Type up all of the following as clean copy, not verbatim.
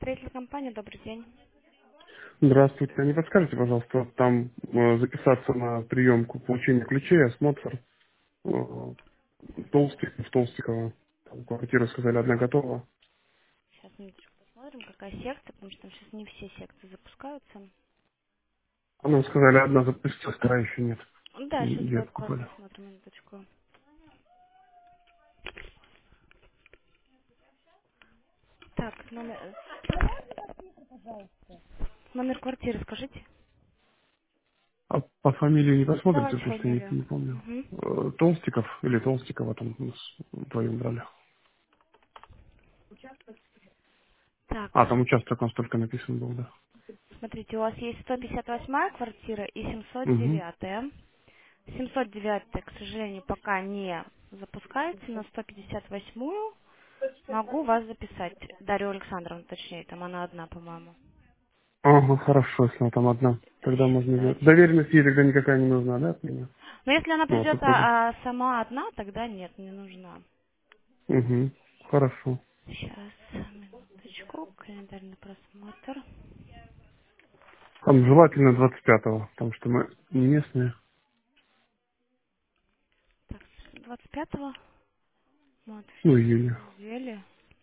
Строительная компания, добрый день. Здравствуйте. А не подскажете, пожалуйста, вот там записаться на приемку получения ключей, осмотр Толстикова. Там квартира, сказали, одна готова. Сейчас минуточку посмотрим, какая секция, потому что там сейчас не все секции запускаются. А нам сказали, одна запустилась, вторая еще нет. Да, сейчас Ветку были. посмотрим минуточку. Так, номер квартиры скажите. А по фамилии не посмотрите, Давайте потому что не, фамилию. не помню. Угу. Толстиков или Толстикова там у нас вдвоем брали. Так, А, там участок у нас только написан был, да. смотрите, у вас есть 158-я квартира и Угу. 709-я. 709-я, к сожалению, пока не запускается, но 158-ю могу вас записать. Дарью Александровну, точнее, там она одна, по-моему. Ага, хорошо, если она там одна. Тогда Сейчас, можно сделать. давайте. Доверенность ей тогда никакая не нужна, да, от меня? Но если она Ну, от придет супруги. сама одна, тогда нет, не нужна. Угу. Хорошо. Сейчас, минуточку, календарный просмотр. Там желательно 25-го, потому что мы не местные. Так, 25-го, вот, в Ну, течение июня. недели.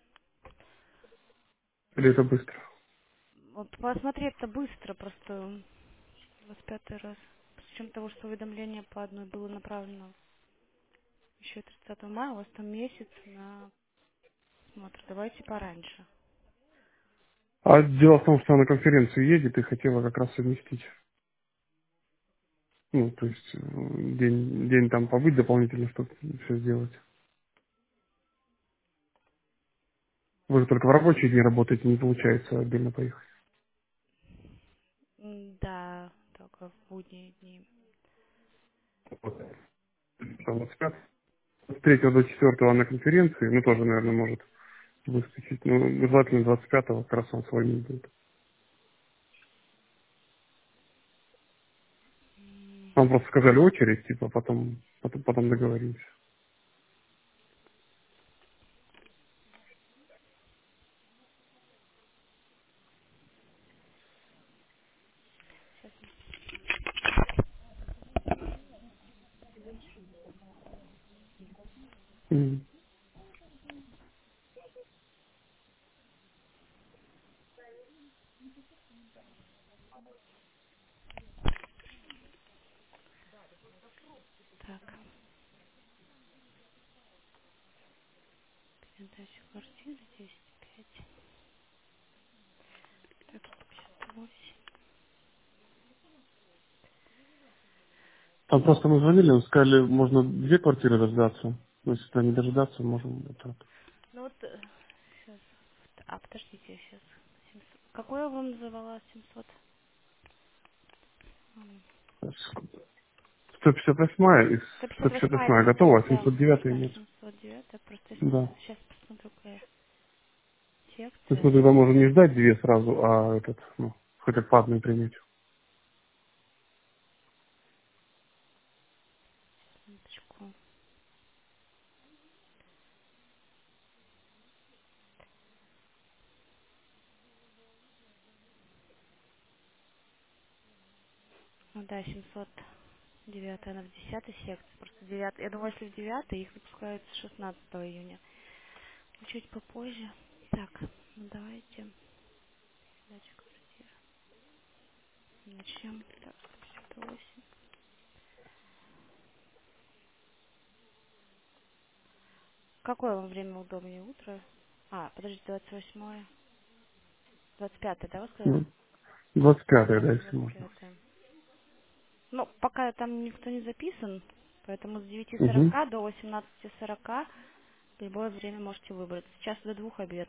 Или это быстро? Вот посмотреть это быстро, просто 25-й раз. С учетом того, что уведомление по одной было направлено еще 30 мая, у вас там месяц на смотр. Давайте пораньше. А дело в том, что она на конференцию едет и хотела как раз совместить. Ну, то есть день там побыть дополнительно, чтобы все сделать. Вы же только в рабочие дни работаете, не получается отдельно поехать. Да, только в будние дни. Вот. Там 25. С 3 до 4 она на конференции, ну, тоже, наверное, может выскочить. Ну, желательно 25-го, как раз он свой будет. Нам просто сказали очередь, типа, потом договоримся. Сейчас. Мгм. Так, передача квартиры 10.5. Так, 158. Там просто мы звонили, он сказали, можно 2 квартиры дождаться. Ну, если туда не дождаться, можем вот так. Ну вот, сейчас. Подождите, сейчас. 700. Какое вам называла 700? 158 и 158 158 готова, а да, 709 да, нет. 709. Просто Да. сейчас посмотрю, какая То есть мы секция. тогда можем не ждать две сразу, а хотя бы по одной принять. Минуточку. Ну да, 709 она в 10 секции. Просто 9. Я думаю, если в 9 их выпускают с 16 июня. Чуть попозже. Так, ну давайте. Передача квартиры. Начнем. Так, 158. Какое вам время удобнее? Утро? Подождите, 28-е. 25-е, да, вы сказали? Ну, 25-е, да, если можно. 25-е. Ну, пока там никто не записан, поэтому с Угу. 9:40 до 18:40 в любое время можете выбрать. Сейчас до 2 обед.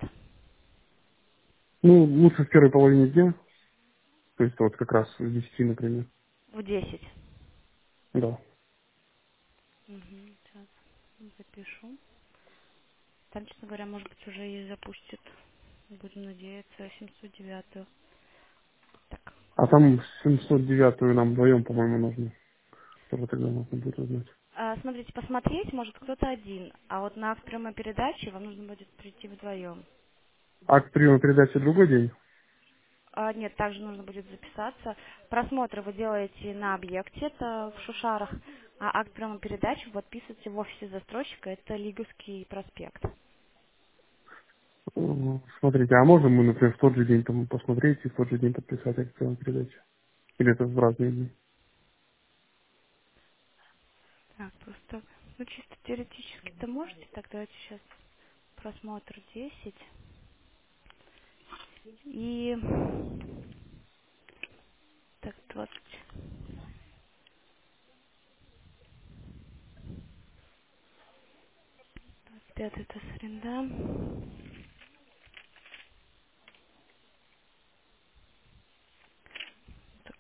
Ну, лучше в первой половине дня, то есть вот как раз с 10, например. В 10. Да. Угу, сейчас запишу. Там, честно говоря, может быть, уже и запустят. Будем надеяться, 709. Так. А там 709 нам вдвоем, по-моему, нужно. Тоже тогда нужно будет узнать. Смотрите, посмотреть может кто-то один, а вот на акт прямой передачи вам нужно будет прийти вдвоем. Акт приема передачи другой день? Нет, также нужно будет записаться. Просмотры вы делаете на объекте, это в Шушарах, а акт приема передачи вы подписываете в офисе застройщика, это Лиговский проспект. Смотрите, а можем мы, например, в тот же день там посмотреть и в тот же день подписать акт приема передачи? Или это в разные дни? Так, просто, ну чисто теоретически-то можете, так давайте сейчас просмотр 10 и так 25 это среда. Так,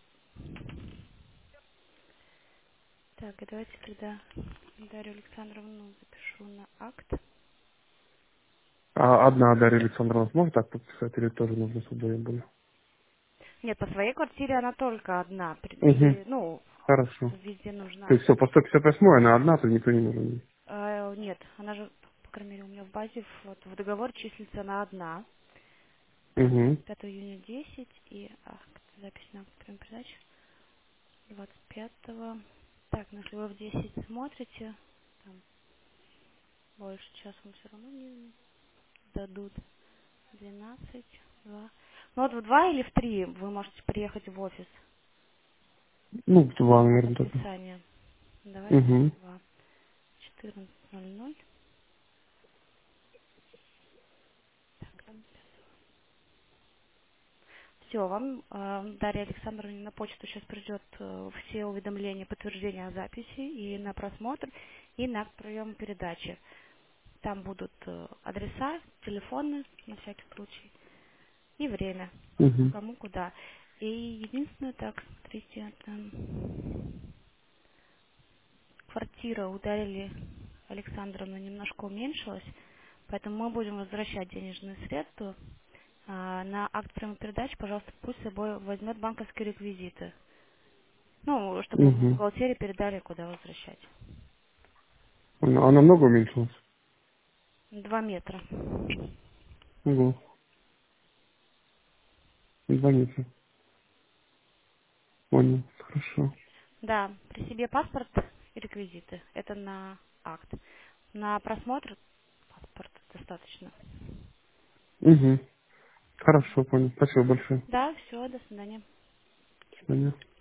так, и давайте тогда Дарью Александровну запишу на акт. А одна Дарья Александровна сможет так подписать или тоже нужно с удвоем были? Нет, по своей квартире она только одна. Угу, Ну, хорошо. везде То нужна. есть все, по 158 она одна, то никто не нужен. Нет, она же, по крайней мере, у меня в базе, вот, в договор числится она одна. Угу, 5 июня 10 и запись на прям передачу 25-го. Так, ну если вы в 10 смотрите, там больше часа вам все равно не дадут. 12, 2. Ну вот в 2 или в 3 вы можете приехать в офис ну, в два, на наверное, только. подписание. Давайте Угу, в 2. 14:00. Все, вам Дарья Александровна на почту сейчас придет все уведомления, подтверждения о записи и на просмотр, и на прием передачи. Там будут адреса, телефоны на всякий случай и время, угу, кому куда. И единственное, так, смотрите, там квартира у Дарьи Александровны немножко уменьшилась, поэтому мы будем возвращать денежные средства. На акт приема передачи, пожалуйста, пусть с собой возьмет банковские реквизиты. Ну, чтобы в угу. бухгалтерии передали, куда возвращать. Она много уменьшилась? 2 метра. Угу, звоните. Понял, хорошо. Да, при себе паспорт и реквизиты. Это на акт. На просмотр паспорт достаточно. Угу, хорошо, понял. Спасибо большое. Да, все, до свидания. До свидания.